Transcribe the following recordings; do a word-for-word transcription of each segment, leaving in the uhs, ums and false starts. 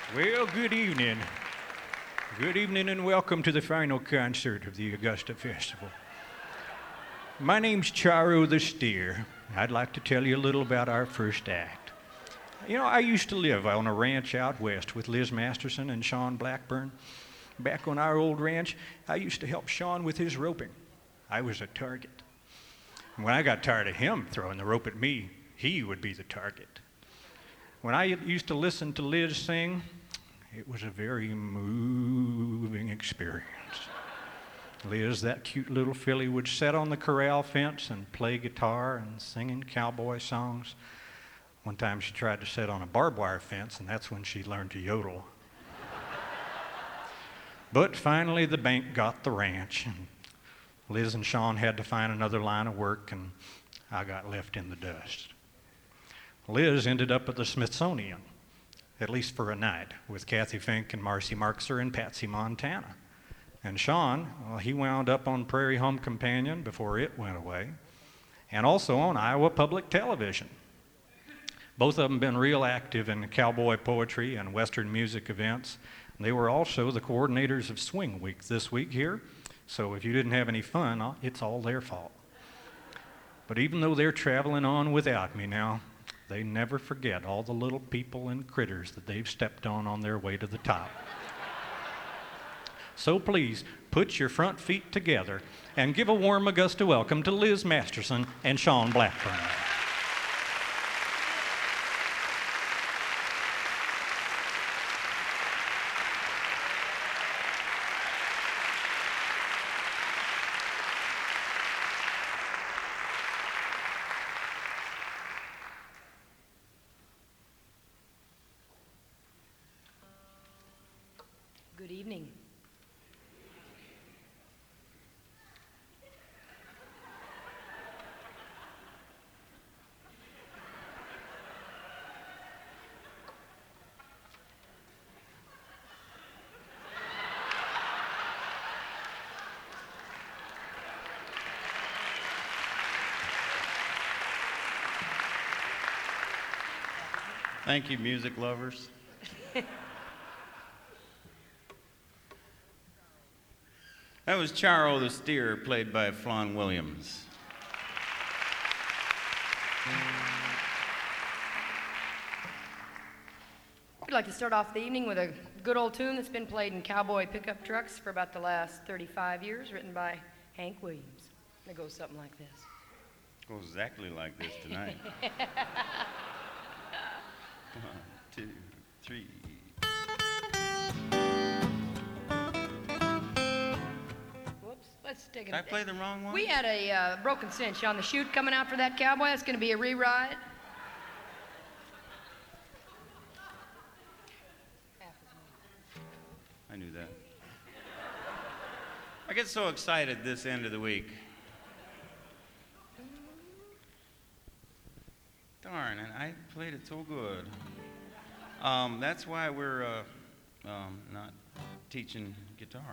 Well, good evening. Good evening and welcome to the final concert of the Augusta Festival. My name's Charo the Steer. I'd like to tell you a little about our first act. You know, I used to live on a ranch out west with Liz Masterson and Sean Blackburn. Back on our old ranch, I used to help Sean with his roping. I was a target. When I got tired of him throwing the rope at me, he would be the target. When I used to listen to Liz sing, it was a very moving experience. Liz, that cute little filly, would sit on the corral fence and play guitar and singing cowboy songs. One time she tried to sit on a barbed wire fence, and that's when she learned to yodel. But finally the bank got the ranch, and Liz and Sean had to find another line of work, and I got left in the dust. Liz ended up at the Smithsonian, at least for a night, with Kathy Fink and Marcy Markser and Patsy Montana. And Sean, well, he wound up on Prairie Home Companion before it went away, and also on Iowa Public Television. Both of them been real active in cowboy poetry and Western music events. They were also the coordinators of Swing Week this week here, so if you didn't have any fun, it's all their fault. But even though they're traveling on without me now, they never forget all the little people and critters that they've stepped on on their way to the top. So please, put your front feet together and give a warm Augusta welcome to Liz Masterson and Sean Blackburn. Good evening. Thank you, music lovers. That was Charo the Steer, played by Flawn Williams. We'd like to start off the evening with a good old tune that's been played in cowboy pickup trucks for about the last thirty-five years, written by Hank Williams. It goes something like this. Goes exactly like this tonight. One, two, three. Whoops, let's take it. Did I play the wrong one? We had a uh, broken cinch on the chute coming out for that cowboy. It's going to be a re-ride. I knew that. I get so excited this end of the week. Darn, and I played it so good. Um, that's why we're uh, um, not teaching guitar.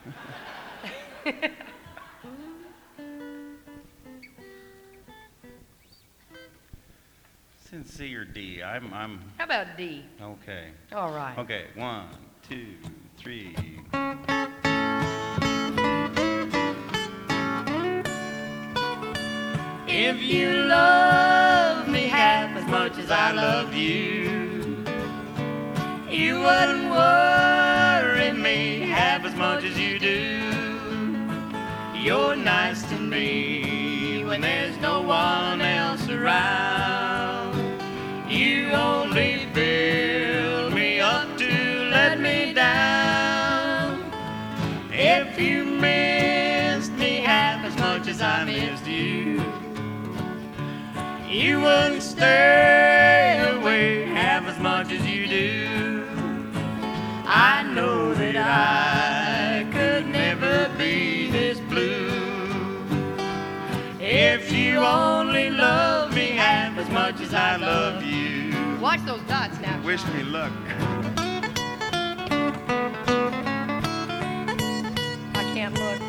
Since C or D, I'm, I'm. How about D? Okay. All right. Okay, one, two, three. If you love me half as much as I love you, you wouldn't worry me half as much as you do. You're nice to me when there's no one else around. You only build me up to let me down. If you missed me half as much as I missed you, you wouldn't stay away half as much as you do. I know that I could never be this blue. If you only love me half as much as I love you. Watch those dots now. Wish me luck. I can't look.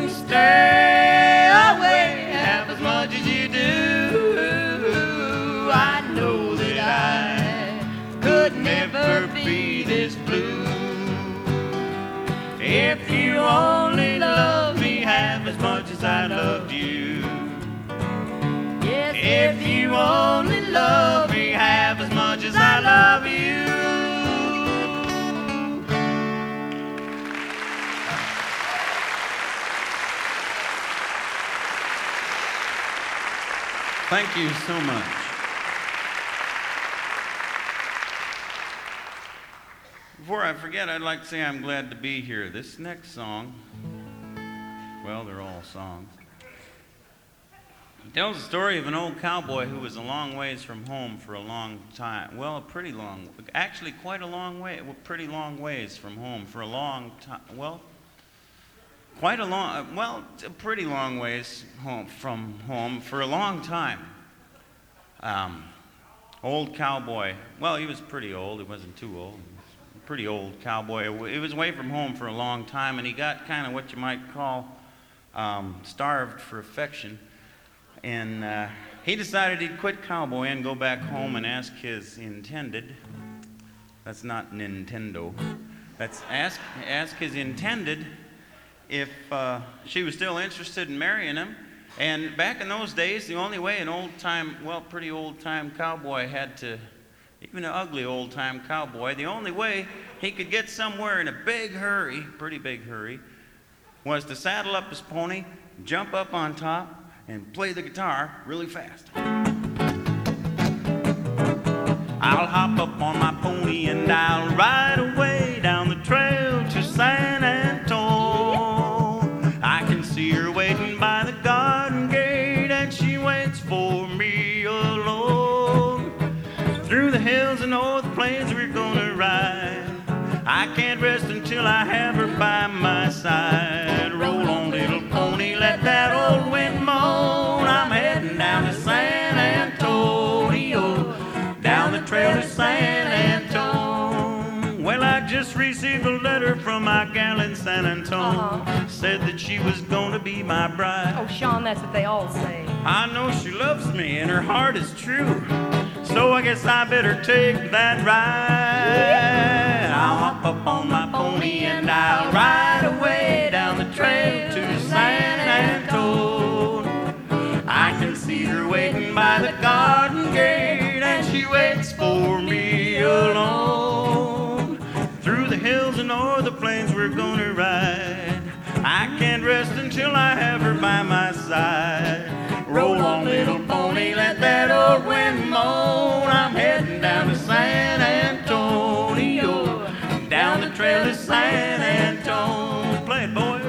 only stay away half as much as you do, I know that I could never be this blue. If you only love me half as much as I loved you. Yes, if you only love me half as much as I love you. Thank you so much. Before I forget, I'd like to say I'm glad to be here. This next song, well, they're all songs, it tells the story of an old cowboy who was a long ways from home for a long time. Well, a pretty long, actually quite a long way, pretty long ways from home for a long time. Well, quite a long, well, a pretty long ways home from home for a long time. Um, old cowboy, well, he was pretty old, he wasn't too old. Pretty old cowboy. He was away from home for a long time, and he got kind of what you might call um, starved for affection. And uh, he decided he'd quit cowboy and go back home and ask his intended. That's not Nintendo. That's ask ask his intended if uh, she was still interested in marrying him. And back in those days, the only way an old-time, well, pretty old-time cowboy had to, even an ugly old-time cowboy, the only way he could get somewhere in a big hurry, pretty big hurry, was to saddle up his pony, jump up on top, and play the guitar really fast. I'll hop up on my pony and I'll ride away down the trail to San Antone. I can see her waiting by the garden gate and she waits for me alone. Through the hills and o'er the plains we're gonna ride. I can't rest until I have her by my side. Roll on, little pony, let that old wind moan. I'm heading down to San Antonio, down the trail to San Antone. Well, I just received a letter from my gal in San Antone. Uh-huh. Said that she was gonna be my bride. Oh, Sean, that's what they all say. I know she loves me and her heart is true, so I guess I better take that ride. I'll hop up on my pony and I'll ride away down the trail to San Antone. I can see her waiting by the garden gate and she waits for me alone. Through the hills and o'er the plains we're gonna ride. I can't rest until I have her by my side. Roll on, little pony, let that old wind moan. I'm heading down to San Antonio, down the trail to San Antone. Play it, boys.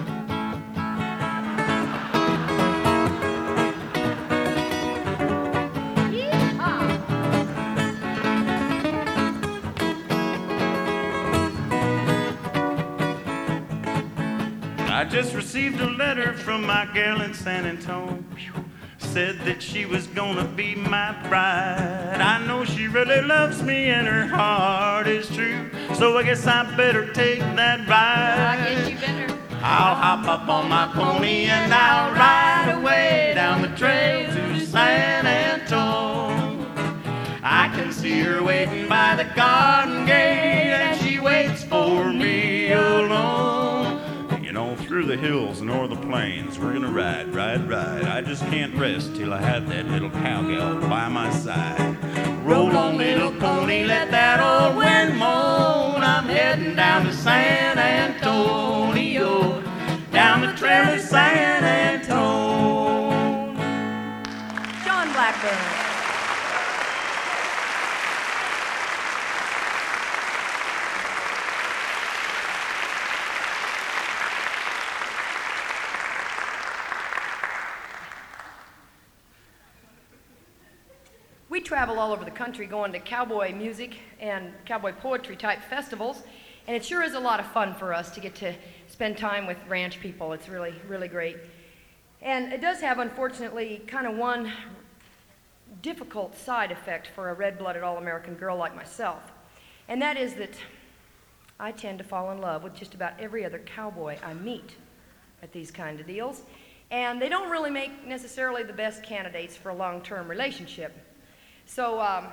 I just received a letter from my gal in San Antone. Said that she was gonna be my bride. I know she really loves me and her heart is true, so I guess I better take that ride. I guess you better. I'll hop up on my pony and I'll ride away down the trail to San Antone. I can see her waiting by the garden gate and she waits for me alone. You know, through the hills and o'er the plains, we're gonna ride, ride, ride. I just can't rest till I have that little cowgirl by my side. Roll on, little pony, let that old wind moan. I'm heading down to San Antonio, down the trail to San Antone. John Blackburn. We travel all over the country going to cowboy music and cowboy poetry type festivals, and it sure is a lot of fun for us to get to spend time with ranch people. It's really, really great. And it does have, unfortunately, kind of one difficult side effect for a red-blooded all-American girl like myself, and that is that I tend to fall in love with just about every other cowboy I meet. at these kind of deals. And they don't really make necessarily the best candidates for a long-term relationship. So um,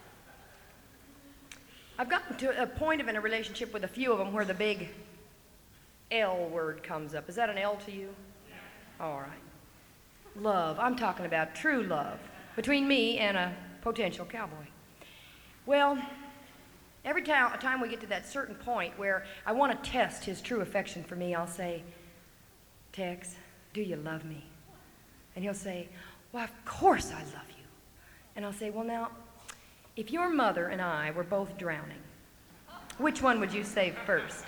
I've gotten to a point of in a relationship with a few of them where the big L word comes up. Is that an L to you? All right. Love. I'm talking about true love between me and a potential cowboy. Well, every time, time we get to that certain point where I want to test his true affection for me, I'll say, Tex, do you love me? And he'll say, well, of course I love you. And I'll say, well, now, if your mother and I were both drowning, which one would you save first?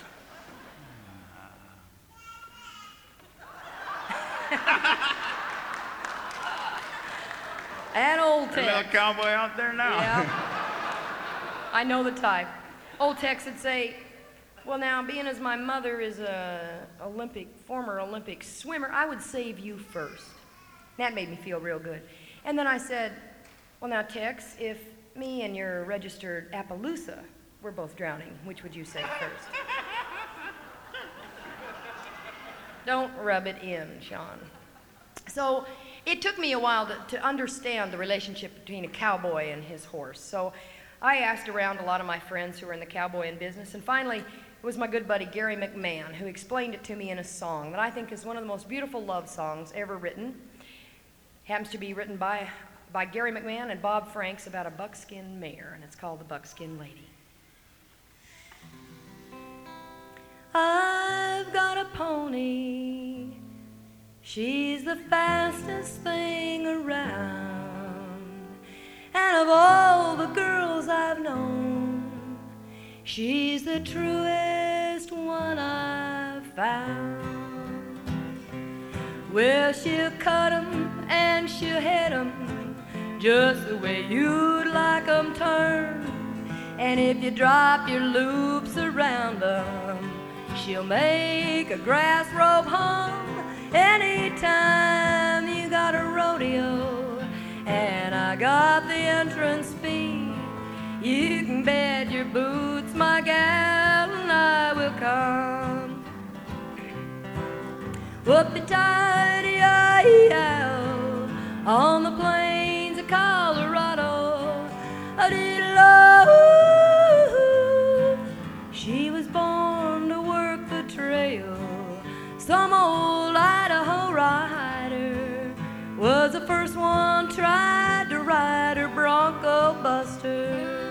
And old There's a little Tex. cowboy out there now. Yeah. I know the type. Old Tex would say, well, now, being as my mother is a Olympic, former Olympic swimmer, I would save you first. That made me feel real good. And then I said, well, now, Tex, if me and your registered Appaloosa were both drowning, which would you save first? Don't rub it in, Sean. So it took me a while to, to understand the relationship between a cowboy and his horse. So I asked around a lot of my friends who were in the cowboy and business, and finally it was my good buddy Gary McMahon who explained it to me in a song that I think is one of the most beautiful love songs ever written. Happens to be written by, by Gary McMahon and Bob Franks about a buckskin mare, and it's called The Buckskin Lady. I've got a pony, she's the fastest thing around, and of all the girls I've known, she's the truest one I've found. Well, she'll cut 'em and she'll hit 'em just the way you'd like 'em turned, and if you drop your loops around them, she'll make a grass robe hum. Anytime you got a rodeo and I got the entrance fee, you can bet your boots, my gal, and I will come. Whoopie-tidey-yi-yow, on the plains of Colorado, a-dee-lo, she was born to work the trail. Some old Idaho rider was the first one tried to ride her Bronco Buster.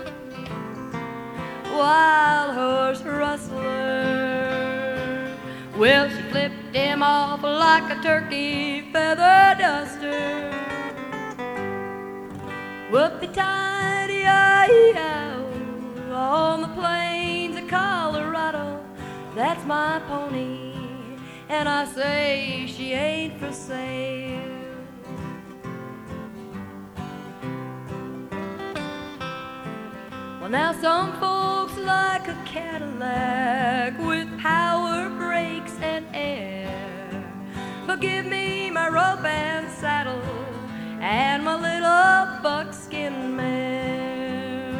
Wild horse rustler, well, she flipped him off like a turkey feather duster. Whoopie-tidey-yi-yow, on the plains of Colorado, that's my pony, and I say she ain't for sale. Well, now some folks like a Cadillac with power, brakes, and air, but give me my rope and saddle and my little buckskin mare.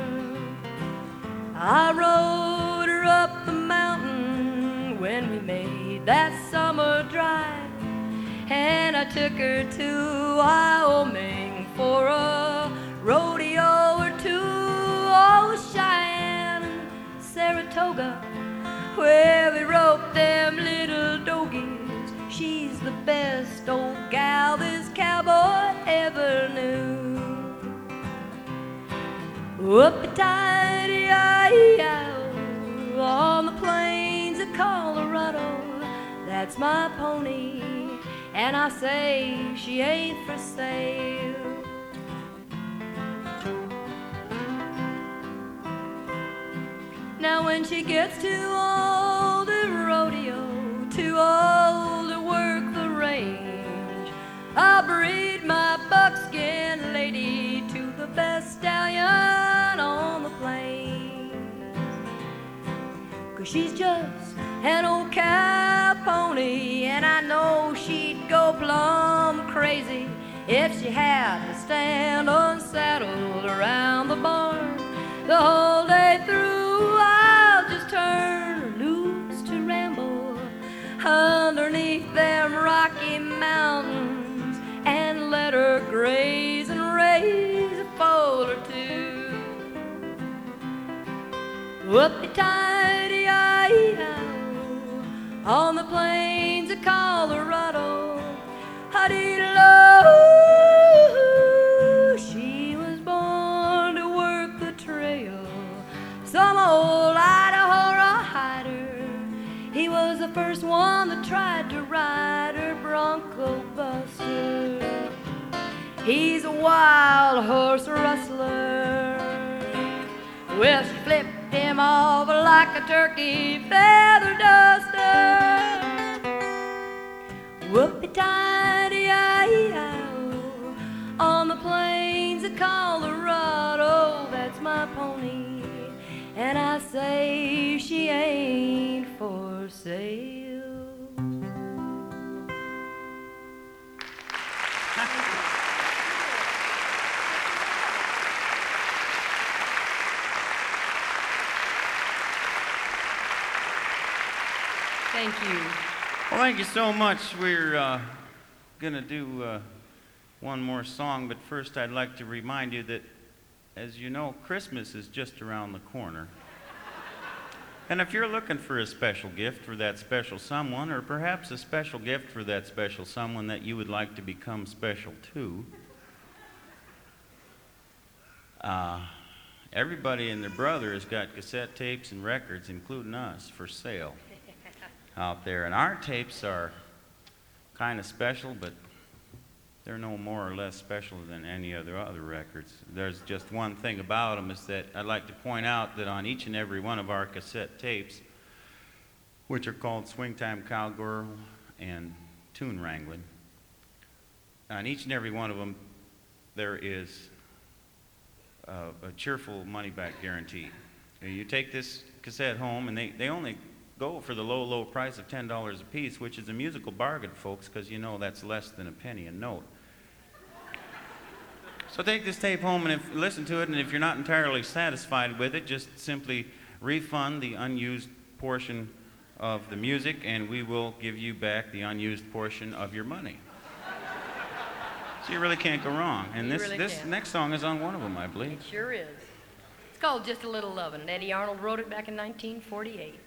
I rode her up the mountain when we made that summer drive, and I took her to Wyoming for a rodeo or two. Oh, Cheyenne and Saratoga, where we roped them little doggies. She's the best old gal this cowboy ever knew. Whoopie-tidey-yi-yow, on the plains of Colorado, that's my pony, and I say she ain't for sale. Now when she gets too old to rodeo, too old to work the range, I'll breed my buckskin lady to the best stallion on the plains. 'Cause she's just an old cow pony, and I know she'd go plumb crazy if she had to stand unsaddled around the barn the whole day through. I'll just turn her loose to ramble underneath them raise and raise a foal or two. Whoopie-tidey-eye-ow, on the plains of Colorado. Huddy-lo, she was born to work the trail. Some old Idaho rawhider, he was the first one that tried to ride her Bronco Buster. He's a wild horse rustler. Well, she flipped him off like a turkey feather duster. Whoopie-tidey-eye-ow, on the plains of Colorado. That's my pony, and I say she ain't for sale. Thank you. Well, thank you so much. We're uh, going to do uh, one more song, but first I'd like to remind you that, as you know, Christmas is just around the corner. And if you're looking for a special gift for that special someone, or perhaps a special gift for that special someone that you would like to become special to, uh, everybody and their brother has got cassette tapes and records, including us, for sale out there. And our tapes are kind of special, but they're no more or less special than any other other records. There's just one thing about them, is that I'd like to point out that on each and every one of our cassette tapes, which are called Swingtime Cowgirl and Tune Wrangling, on each and every one of them there is uh, a cheerful money-back guarantee. You take this cassette home, and they, they only go for the low, low price of ten dollars a piece, which is a musical bargain, folks, because you know that's less than a penny a note. So take this tape home and if, listen to it, and if you're not entirely satisfied with it, just simply refund the unused portion of the music, and we will give you back the unused portion of your money. So you really can't go wrong. And You this, really this can't. next song is on one of them, I believe. It sure is. It's called Just a Little Lovin', and Eddie Arnold wrote it back in nineteen forty-eight.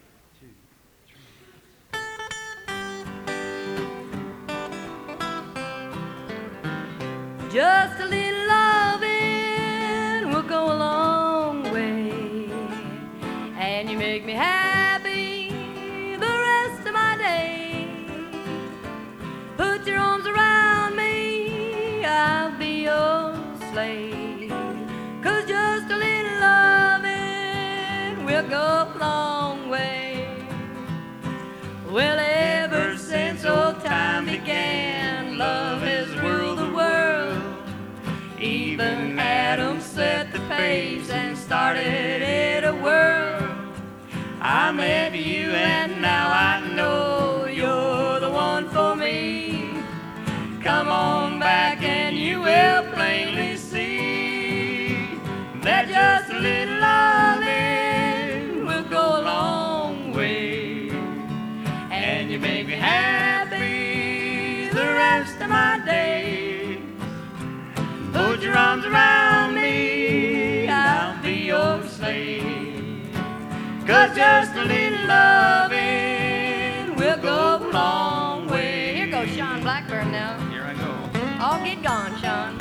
Just a little loving will go a long way, and you make me happy the rest of my day. Put your arms around me, I'll be your slave, 'cause just a little loving will go a long way. Well, ever since old time began, love has ruled the world. Even Adam set the pace and started it a whirl. I met you and now I know you're the one for me. Come on back and you will plainly see that just a little loving will go a long way. And you make me happy the rest of my days. Put your arms around me, I'll be your slave. 'Cause just a little loving will go a long way. Here goes Sean Blackburn now. Here I go. All get gone, Sean.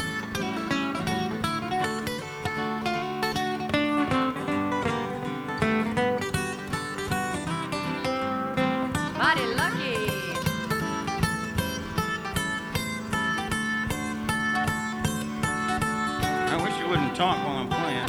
Mighty lucky. I wish you wouldn't talk while I'm playing.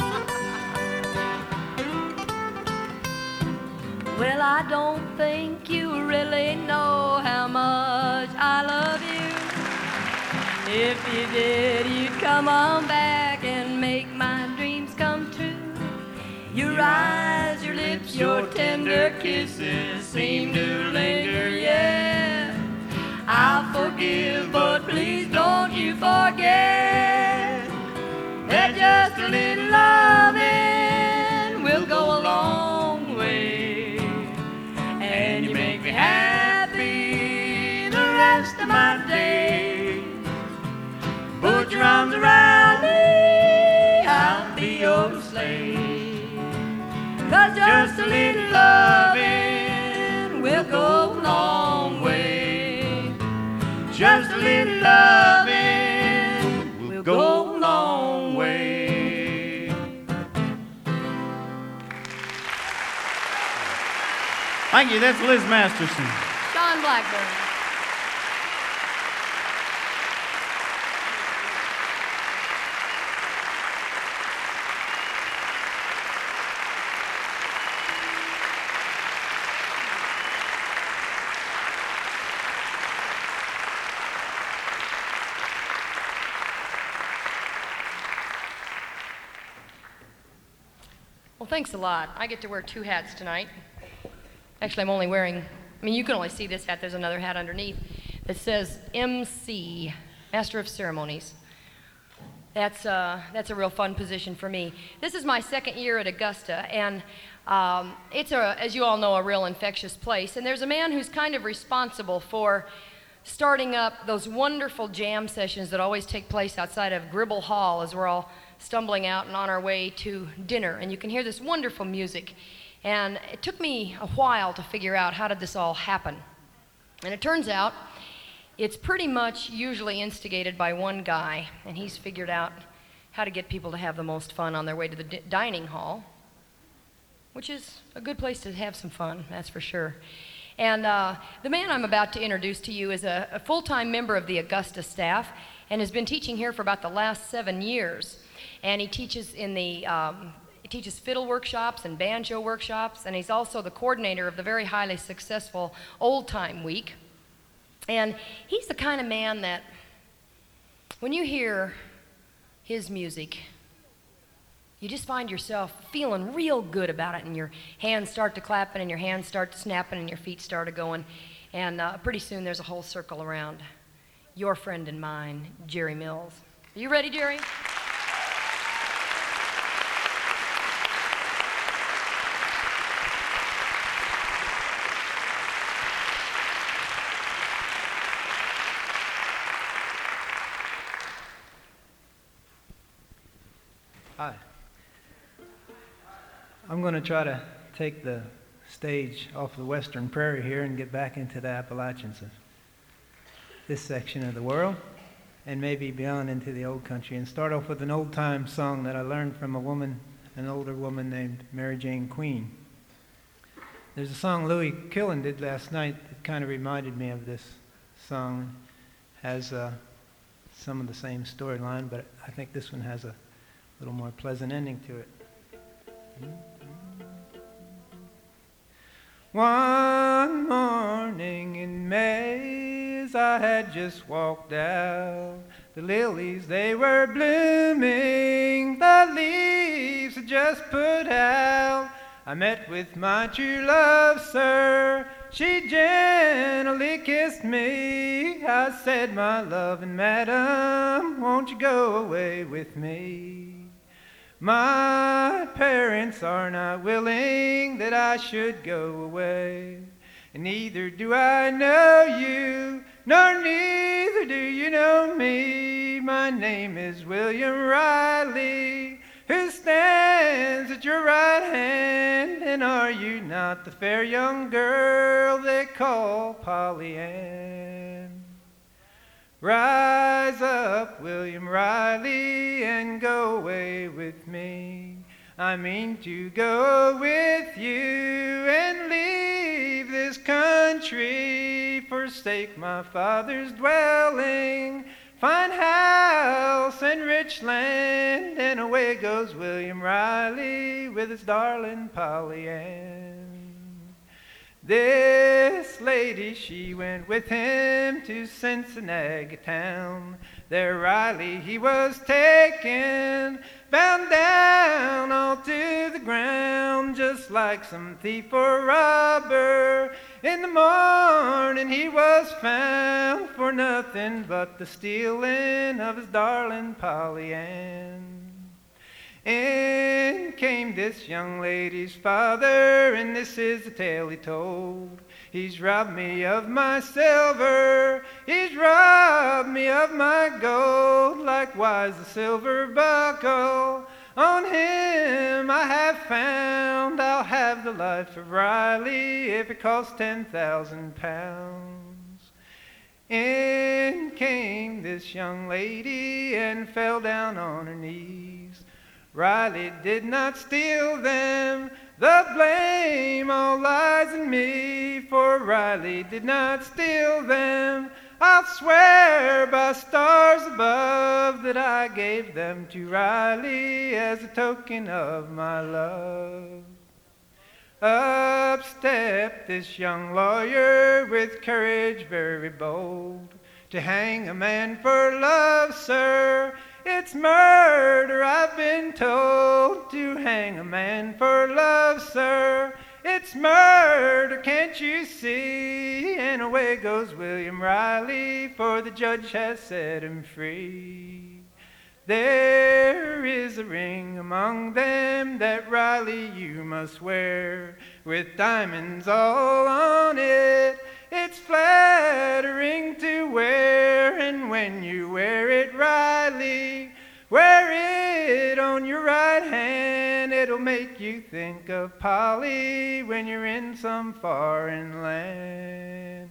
Well, I don't think you really know how much I love you. If you did, you'd come on back and make my dreams come true. Your eyes, your lips, your tender kisses seem to linger, yeah. I'll forgive, but please don't you forget that just a little loving will go a long way. And you make me happy the rest of my days. Put your arms a little loving will go a long way. Just a little loving will go a long way. Thank you. That's Liz Masterson. John Blackburn. Well, thanks a lot. I get to wear two hats tonight. Actually, I'm only wearing, I mean, you can only see this hat. There's another hat underneath that says M C, Master of Ceremonies. That's, uh, that's a real fun position for me. This is my second year at Augusta, and um, it's, a, as you all know, a real infectious place. And there's a man who's kind of responsible for starting up those wonderful jam sessions that always take place outside of Gribble Hall as we're all stumbling out and on our way to dinner. And you can hear this wonderful music. And it took me a while to figure out how did this all happen. And it turns out it's pretty much usually instigated by one guy, and he's figured out how to get people to have the most fun on their way to the di- dining hall, which is a good place to have some fun, that's for sure. And uh, the man I'm about to introduce to you is a, a full-time member of the Augusta staff and has been teaching here for about the last seven years. And he teaches in the um, he teaches fiddle workshops and banjo workshops, and he's also the coordinator of the very highly successful Old Time Week. And he's the kind of man that when you hear his music, you just find yourself feeling real good about it, and your hands start to clapping, and your hands start to snapping, and your feet start to going, and uh, pretty soon there's a whole circle around your friend and mine, Jerry Mills. Are you ready, Jerry? Hi. I'm going to try to take the stage off the Western Prairie here and get back into the Appalachians of this section of the world and maybe beyond into the old country, and start off with an old-time song that I learned from a woman, an older woman named Mary Jane Queen. There's a song Louis Killen did last night that kind of reminded me of this song. It has uh, some of the same storyline, but I think this one has a little more pleasant ending to it. One morning in May, as I had just walked out, the lilies, they were blooming, the leaves had just put out. I met with my true love, sir. She gently kissed me. I said, my loving madam, won't you go away with me? My parents are not willing that I should go away, and neither do I know you, nor neither do you know me. My name is William Riley, who stands at your right hand, and are you not the fair young girl they call Polly Ann? Rise up, William Riley, and go away with me. I mean to go with you and leave this country, forsake my father's dwelling, fine house and rich land, and away goes William Riley with his darling Polly Ann. This lady, she went with him to Cincinnati town. There Riley, he was taken, bound down all to the ground, just like some thief or robber. In the morning he was found for nothing but the stealing of his darling Polly Ann. In came this young lady's father, and this is the tale he told. He's robbed me of my silver, he's robbed me of my gold, likewise the silver buckle On him I have found I'll have the life of Riley if it costs ten thousand pounds. In came this young lady and fell down on her knees. Riley did not steal them, the blame all lies in me, for Riley did not steal them. I'll swear by stars above that I gave them to Riley as a token of my love. Up stepped this young lawyer with courage very bold. To hang a man for love, sir, it's murder, I've been told. To hang a man for love, sir, it's murder, can't you see? And away goes William Riley, for the judge has set him free. There is a ring among them that Riley you must wear, with diamonds all on it. It's flattering to wear, and when you wear it, Riley, wear it on your right hand. It'll make you think of Polly when you're in some foreign land.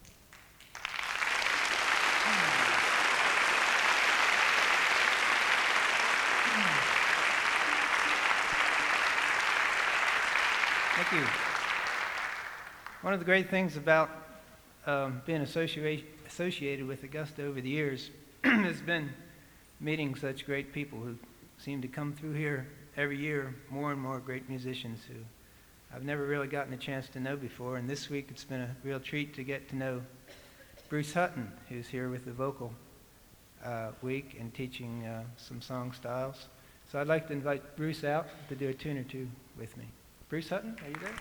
Thank you. One of the great things about um, being associate, associated with Augusta over the years has been meeting such great people who seem to come through here every year, more and more great musicians who I've never really gotten a chance to know before. And this week it's been a real treat to get to know Bruce Hutton, who's here with the vocal uh, week and teaching uh, some song styles. So I'd like to invite Bruce out to do a tune or two with me. Bruce Hutton, are you there?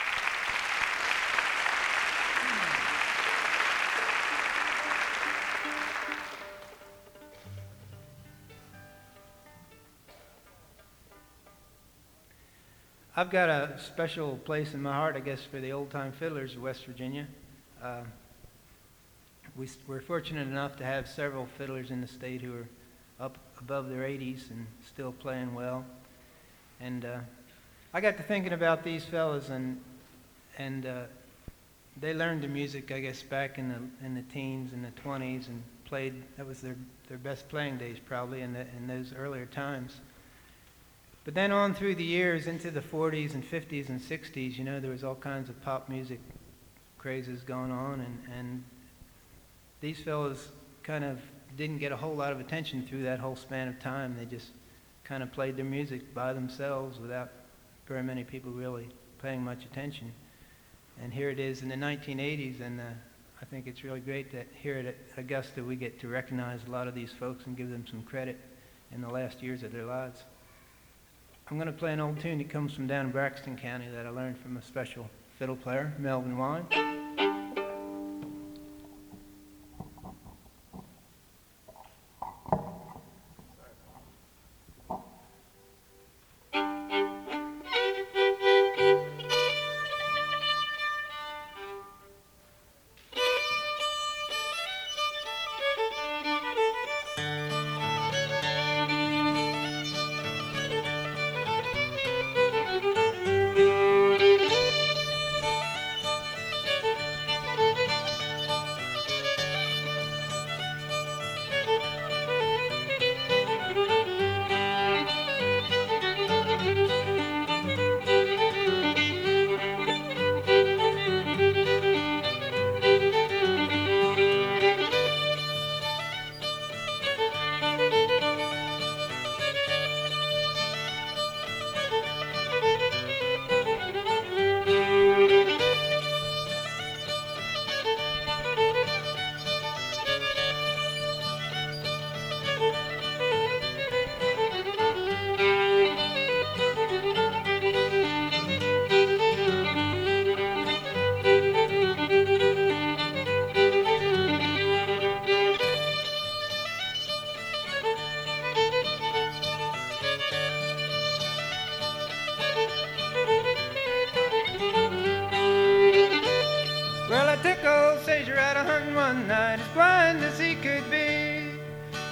I've got a special place in my heart, I guess, for the old-time fiddlers of West Virginia. Uh, we, we're fortunate enough to have several fiddlers in the state who are up above their eighties and still playing well. And uh, I got to thinking about these fellas, and and uh, they learned the music, I guess, back in the in the teens and the twenties, and played. That was their their best playing days, probably, in the, in those earlier times. But then on through the years, into the forties and fifties and sixties, you know, there was all kinds of pop music crazes going on, and and these fellas kind of didn't get a whole lot of attention through that whole span of time. They just kind of played their music by themselves without very many people really paying much attention. And here it is in the nineteen eighties, and uh, I think it's really great that here at Augusta we get to recognize a lot of these folks and give them some credit in the last years of their lives. I'm going to play an old tune that comes from down in Braxton County that I learned from a special fiddle player, Melvin Wine.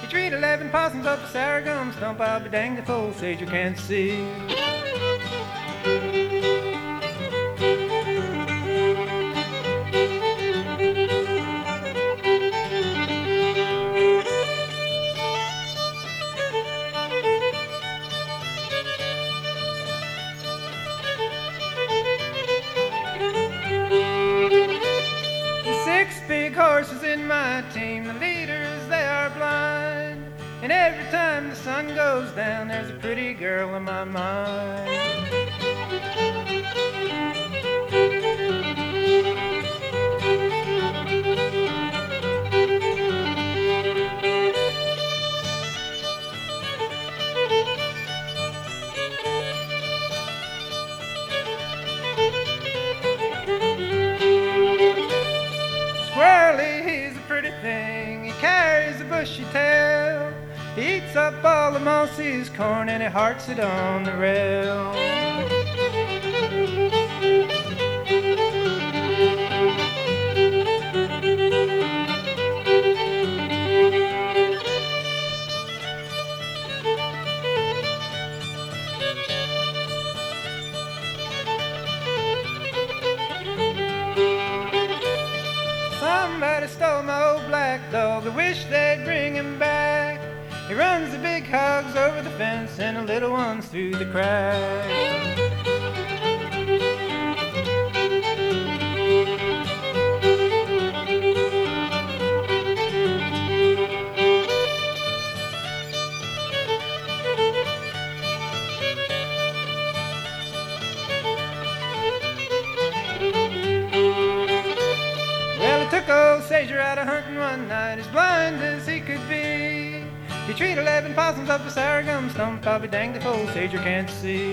You treat eleven possums up a sour gum stump, I'll be danged if old Sager can't see. Horses in my team, the leaders, they are blind. And every time the sun goes down, there's a pretty girl in my mind. Squirrely, he's a pretty thing. He carries a bushy tail. He eats up all the mossy's corn and he hearts it on the rail. Somebody stole my old black dog. I wish they'd bring him back. He runs the big hogs over the fence and the little ones through the cracks. Old Sager out a hunting one night, as blind as he could be. He treat eleven possums up a sour gum stump, I'll be danged if old Sager can't see.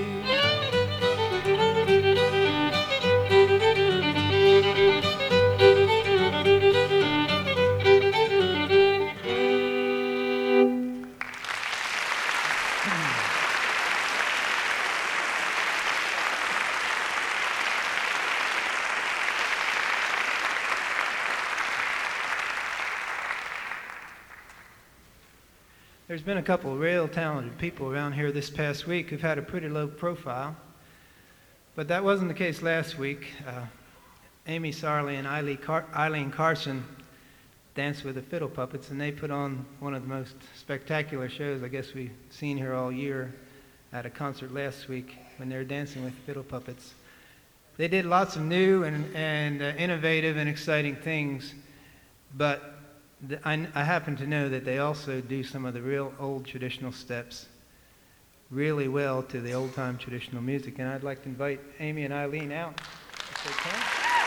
There's been a couple of real talented people around here this past week who've had a pretty low profile, but that wasn't the case last week. Uh, Amy Sarley and Eileen, Car- Eileen Carson danced with the Fiddle Puppets, and they put on one of the most spectacular shows I guess we've seen here all year at a concert last week when they were dancing with the Fiddle Puppets. They did lots of new and, and uh, innovative and exciting things, but I, I happen to know that they also do some of the real old traditional steps really well to the old-time traditional music, and I'd like to invite Amy and Eileen out if they can.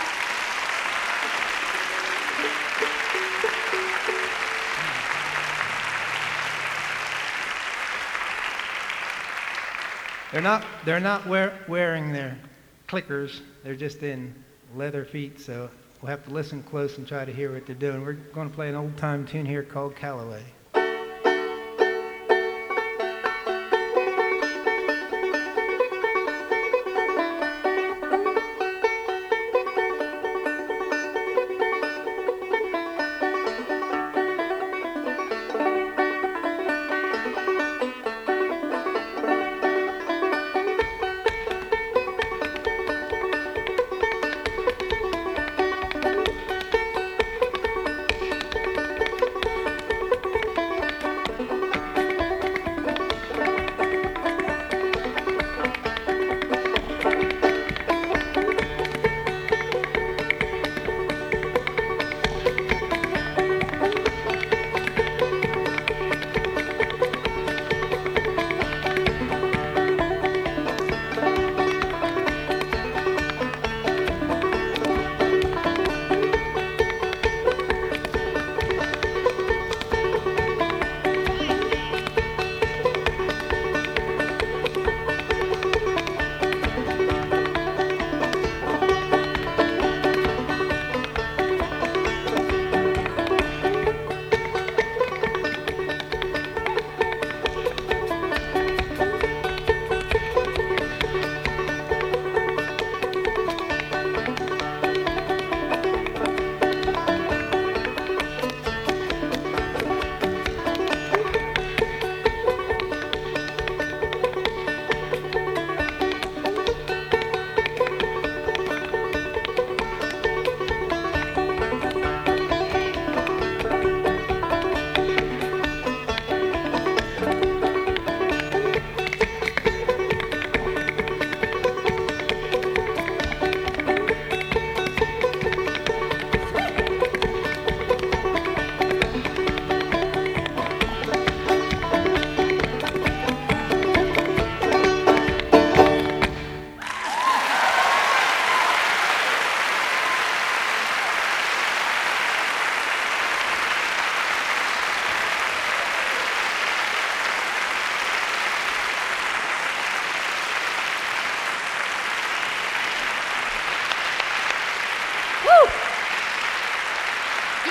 They're not, they're not wear, wearing their clickers, they're just in leather feet, so we'll have to listen close and try to hear what they're doing. We're going to play an old-time tune here called Callaway.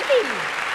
Howdy.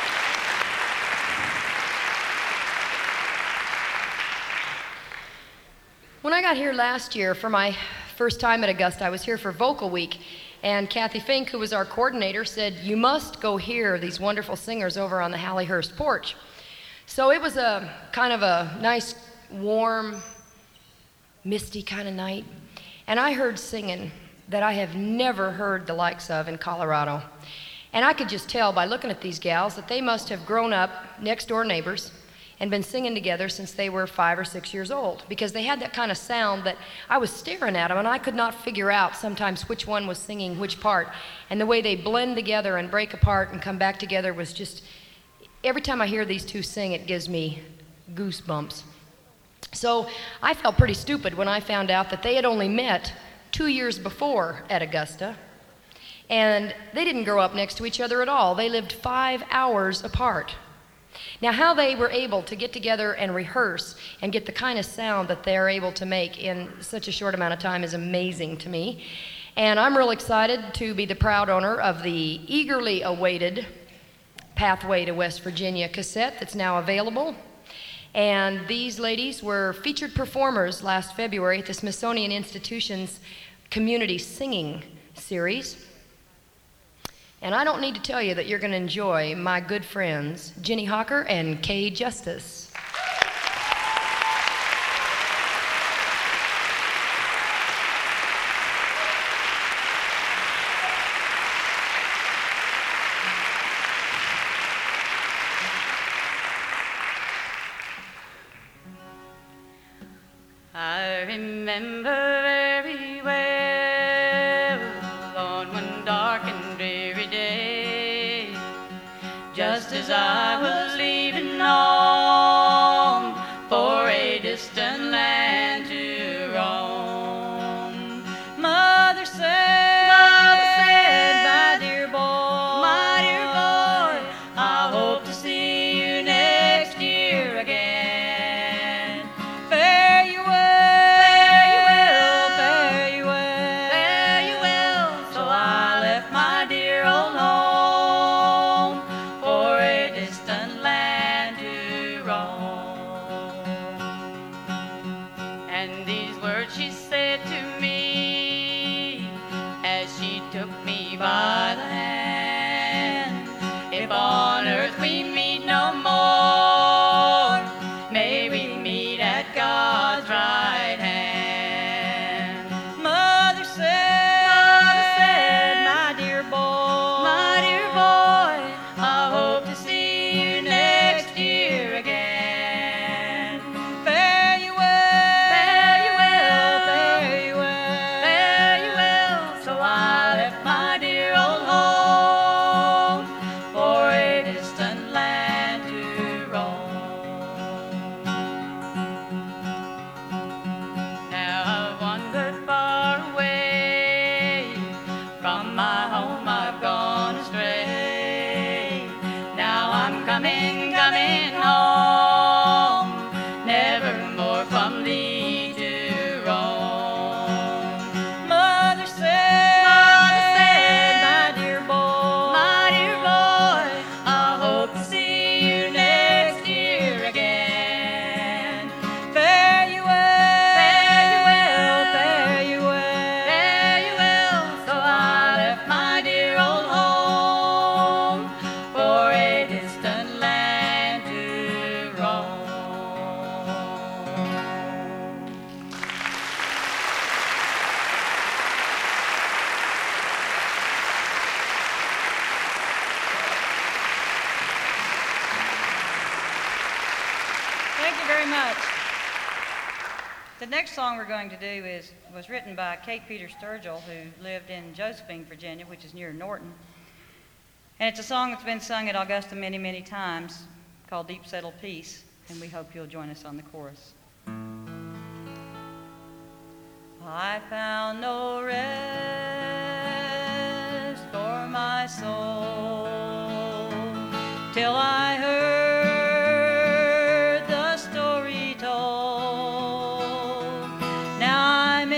When I got here last year for my first time at Augusta, I was here for Vocal Week, and Kathy Fink, who was our coordinator, said, you must go hear these wonderful singers over on the Halliehurst porch. So it was a kind of a nice, warm, misty kind of night, and I heard singing that I have never heard the likes of in Colorado. And I could just tell by looking at these gals that they must have grown up next door neighbors and been singing together since they were five or six years old, because they had that kind of sound that I was staring at them and I could not figure out sometimes which one was singing which part. And the way they blend together and break apart and come back together was just, every time I hear these two sing, it gives me goosebumps. So I felt pretty stupid when I found out that they had only met two years before at Augusta, and they didn't grow up next to each other at all. They lived five hours apart. Now, how they were able to get together and rehearse and get the kind of sound that they're able to make in such a short amount of time is amazing to me. And I'm real excited to be the proud owner of the eagerly awaited Pathway to West Virginia cassette that's now available. And these ladies were featured performers last February at the Smithsonian Institution's Community Singing Series. And I don't need to tell you that you're going to enjoy my good friends, Jenny Hawker and Kay Justice. I remember very well on one dark and dreary day, just as I was leaving home for a distant land to roam. Mother said, Mother said, my dear boy, my dear boy, I hope to see you next year again. Fare you well, fare you well, fare you well. So I left my dear old home for a distant land to roam. And these words she said to me as she took me by the hand: if on earth we meet no more, may we meet at God's right hand. Mother said, Mother said, my dear boy, my dear boy, I hope to see you next year again. Fare you well, fare you well, fare you well, fare you well. So I left my dear old home for a distant land to roam. Now I've wandered far away from my home, I've gone astray. Now I'm coming, coming home, never more from thee to roam. Mother said, Mother said, my dear boy, my dear boy, I hope to see you next year again. Fare you well, fare you well, fare you well, fare you well. So I left my dear old home for a distant land to roam. Thank you very much. The next song we're going to do is was written by Kate Peter Sturgill, who lived in Josephine, Virginia, which is near Norton. And it's a song that's been sung at Augusta many, many times, called Deep Settled Peace, and we hope you'll join us on the chorus. I found no rest for my soul till I heard the story told. Now I'm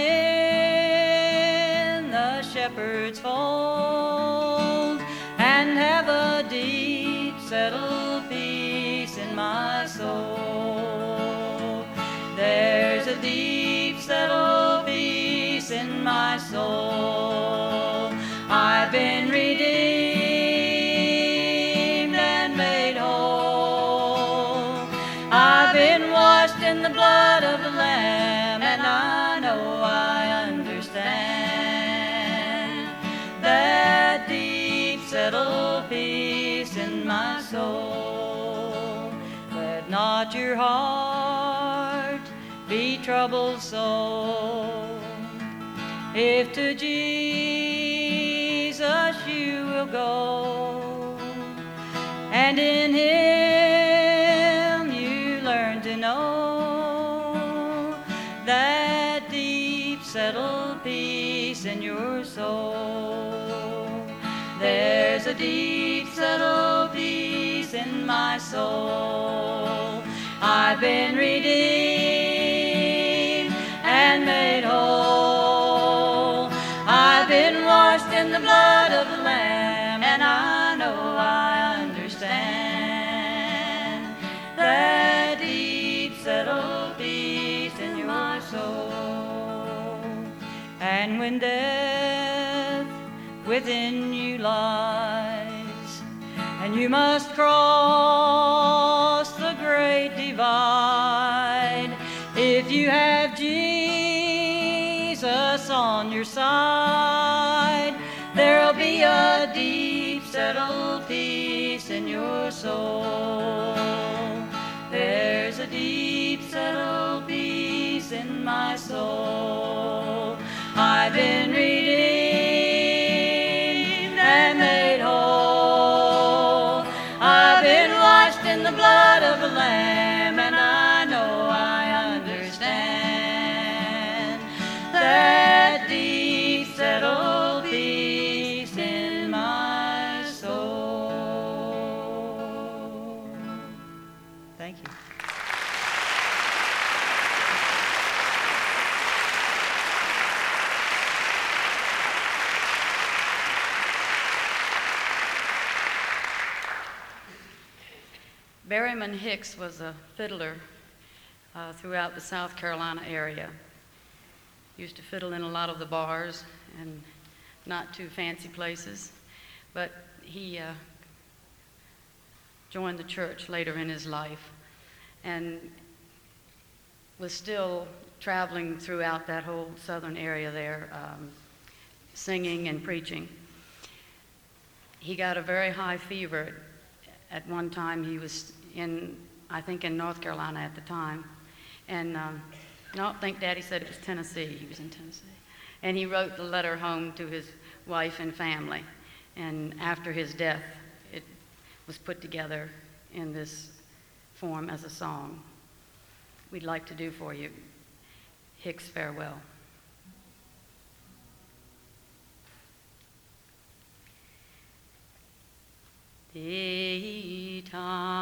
in the shepherd's fold and have a deep settled peace in my soul. There's a deep settled peace in my soul. I've been redeemed and made whole. I've been washed in the blood of the Lamb, and I know I understand that deep settled peace in my soul. Let not your heart be troubled so. If to Jesus you will go, and in Him you learn to know that deep settled peace in your soul. There's a deep settled peace in my soul. I've been redeemed and made whole. I've been washed in the blood of the Lamb, and I know I understand that deep settled peace in your soul. And when death within you lies, and you must cross the great divide, if you have Jesus on your side, there'll be a deep settled peace in your soul. There's a deep settled peace in my soul. I've been redeemed and made whole. I've been washed in the blood of the Lamb, and I know I understand that deep settled peace in my soul. Thank you. Berryman Hicks was a fiddler uh, throughout the South Carolina area. Used to fiddle in a lot of the bars and not too fancy places, but he uh, joined the church later in his life and was still traveling throughout that whole southern area there, um, singing and preaching. He got a very high fever. At one time he was in, I think in North Carolina at the time, and um, no, I think Daddy said it was Tennessee. He was in Tennessee. And he wrote the letter home to his wife and family. And after his death, it was put together in this form as a song. We'd like to do for you Hicks' Farewell. Daytime